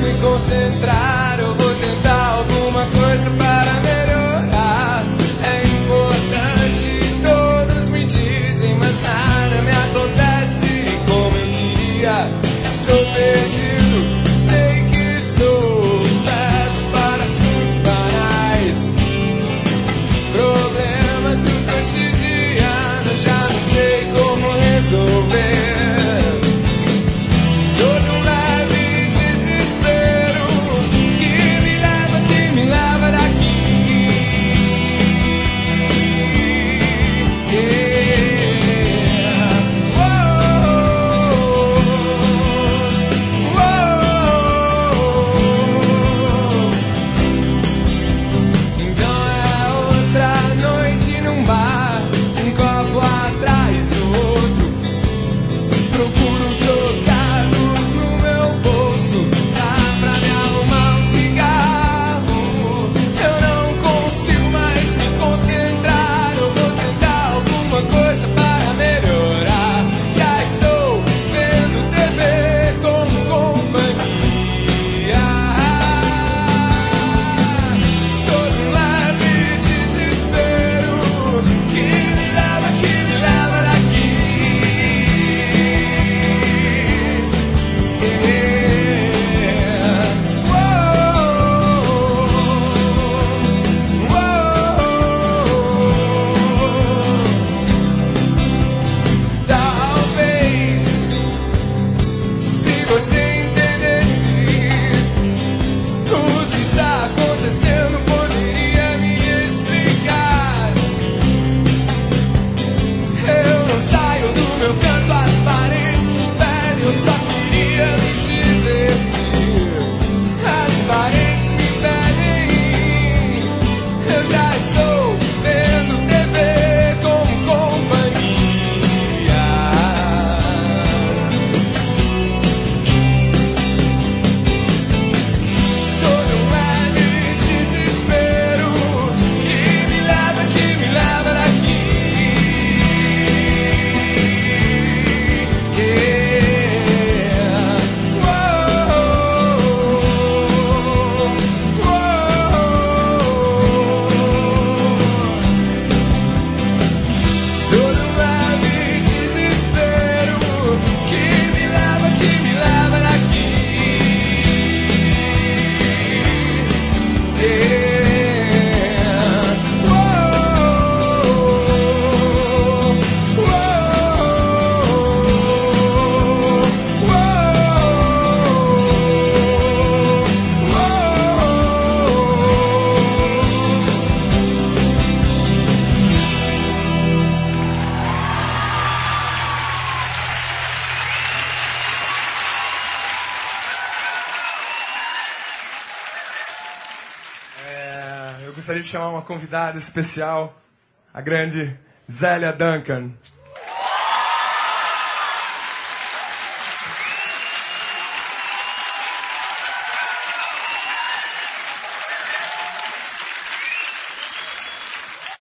me concentrar, eu vou tentar alguma coisa para melhorar. É importante, todos me dizem, mas nada me acontece como eu queria. Estou perdido, sei que estou certo para assuntos banais. Problemas do cotidiano, já não sei como resolver. Eu gostaria de chamar uma convidada especial, a grande Zélia Duncan.